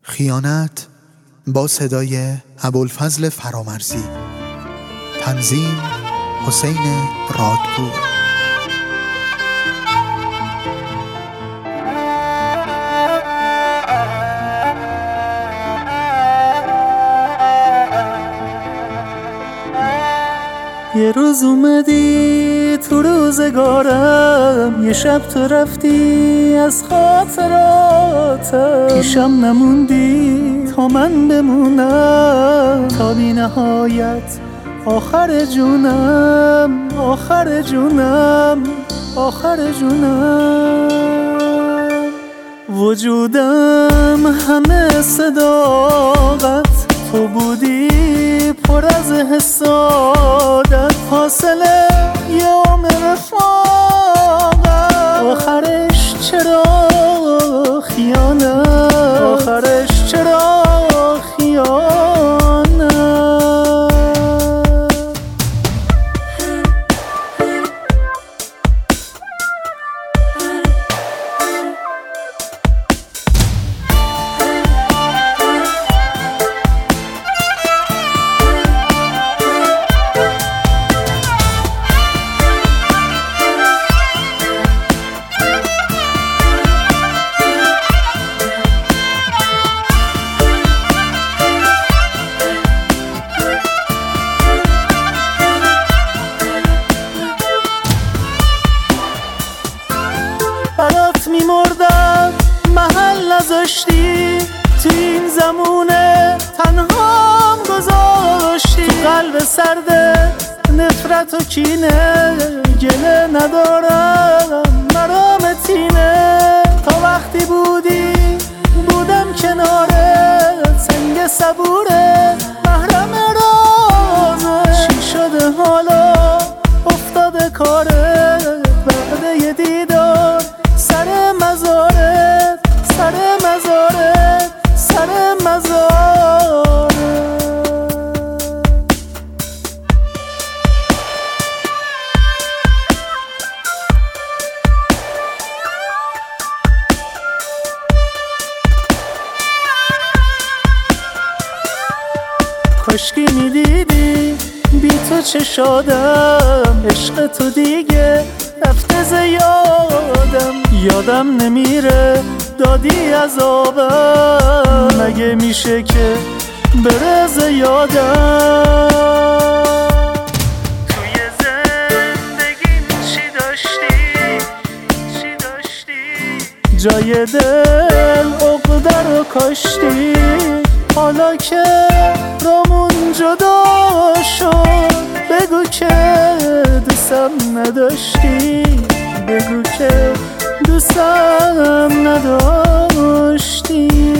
خیانت با صدای ابوالفضل فرامرزی، تنظیم حسین رادپور. یه روز اومدی تو روزگارم، یه شب تو رفتی از خاطراتم، پیشم نموندی تا من بمونم، تا بی نهایت آخر جونم، آخر جونم، آخر جونم. وجودم همه صداقت، تو بودی پر از حسادت، حاصله یه عمر رفاقت، آخرش چرا خیانت، آخرش چرا خیانت. برات میمردم محل نذاشتی، تو این زمونه تنهام گذاشتی، تو قلب سرده نفرت و کینه، گله ندارم مرامتینه، تا وقتی بودی بودم کنارت، سنگ صبوره محرم رازه، چی شده حالا افتاده کارت، بعد یه دیدار سر مزارت، سر مزارت، سر مزارت. کاشکی میدیدی بی تو چه شادم، عشق تو دیگه رفته زیادم، یادم نمیره دادی عذابم، مگه میشه که بره زیادم. توی زندگیم چی داشتی، چی داشتی، جای دل عقده رو کاشتی، حالا که رامون جدا شد بگو که دوستم نداشتی، بگو که دوستم نداشتی.